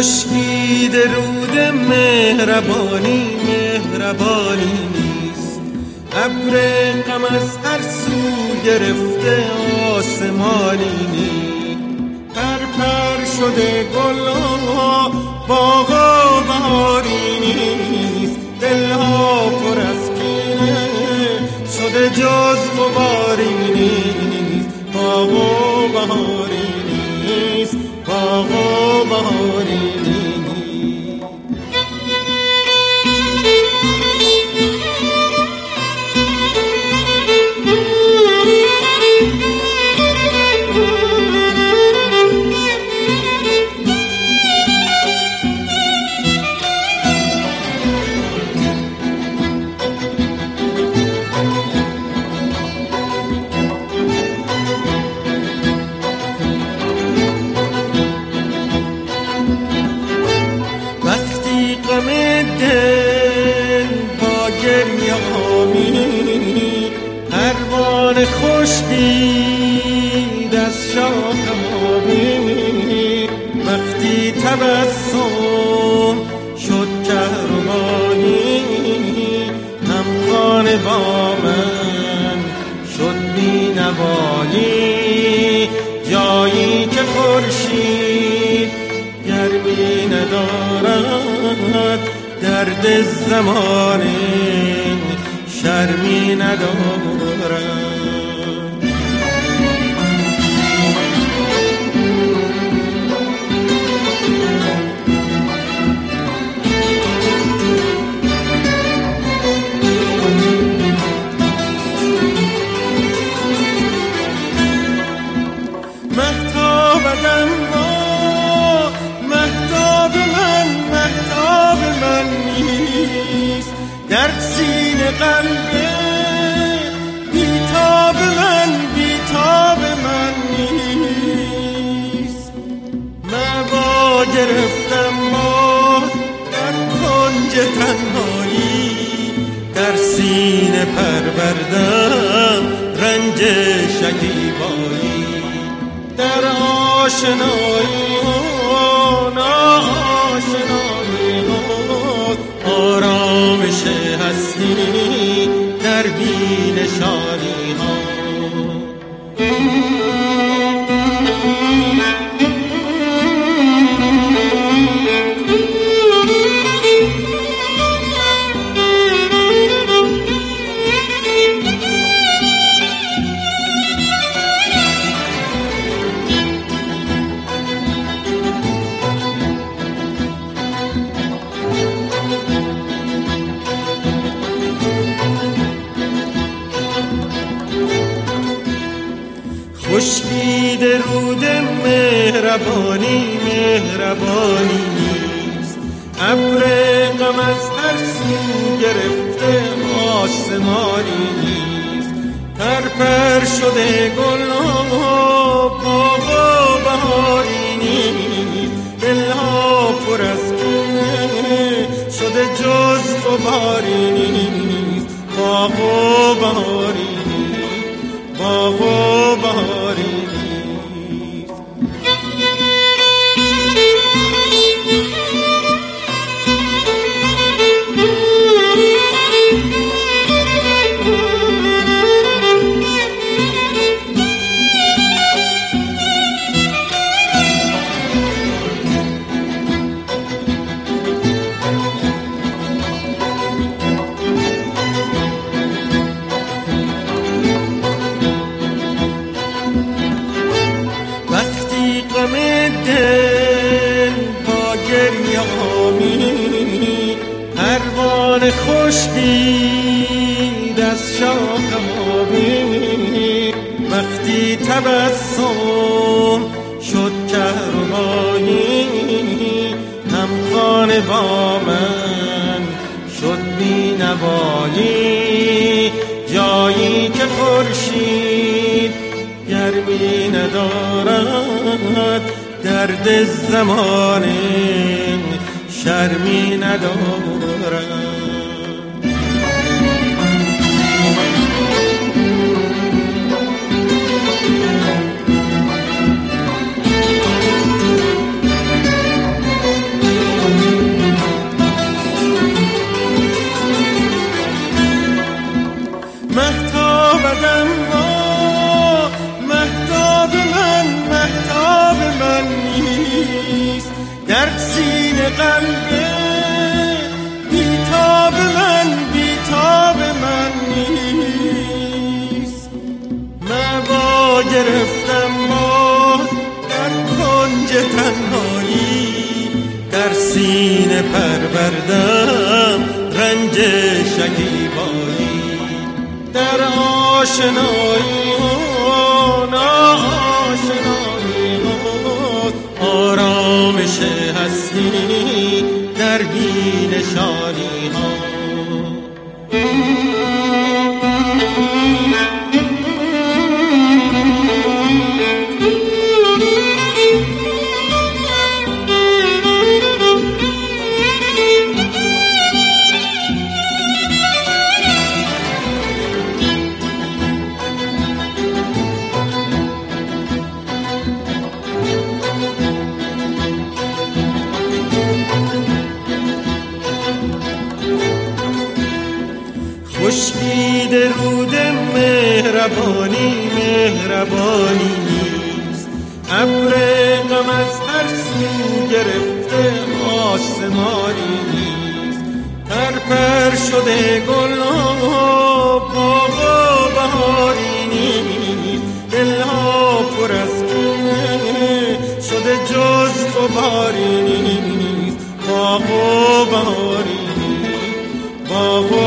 خشکید رود مهربانی نیست، ابر غم از هر سو گرفته آسمانی نیست. پر شده گلها باغا بهاری نیست، دلها پر از کینه شده جز غباری نیست. باغا بهاری نیست، باغا بهاری نیست. پروانه خشکید از شاخ آبی، وقتی تبسم شد کهربایی، همخانه با من شد بینوایی. جایی که خورشید گرمی ندارد، درد زمانه شرمی ندارم. مهتابدم مهتاب من نیست، در سینه قلب بیتاب من نیست. موا گرفتم باز در کنج تنهایی، در سینه پروردم رنج شکیبایی. در آشنایی و ناآشنایی آرامش هستی در بی‌نشانی ها. خشکید رود مهربانی نیست، ابر غم از هر سو گرفته آسمانی نیست. پر شده گلها باغا بهاری نیست، دلها پر از کینه شده جز غباری نیست. باغا بهاری نیست، باغا بهاری نیست. پروانه خشکید از شاخ آبی، وقتی تبسم شد کهربایی. همخانه با من شد بینوایی، جایی که خورشید گرمی ندارد، درد زمانه شرمی ندارم. قلب بیتاب من نیست. با گرفتم باز در کنج تنهایی، در سینه پروردم رنج شکیبایی. در آشنایی ها ناآشنایی ها آرامش هستی در بی نشانی ها. خورشید رود مهربانی نیست، ابر غم از هر سو گرفته آسمانی نیست. پر شده گلها باغ و بهاری نیست، دلها پر از کینه شده جز غباری نیست. باغ و بهاری نیست، باغ